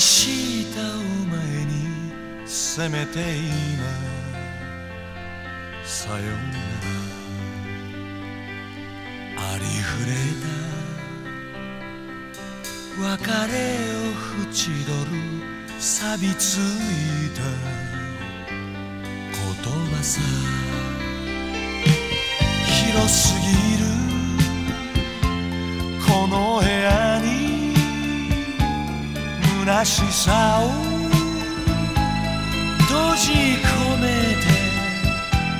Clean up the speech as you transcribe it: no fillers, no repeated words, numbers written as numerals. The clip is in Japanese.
したお前にせめて今さよならありふれた別れを縁取る錆びついた言葉さ広すぎるこの部屋に虚しさを閉じ込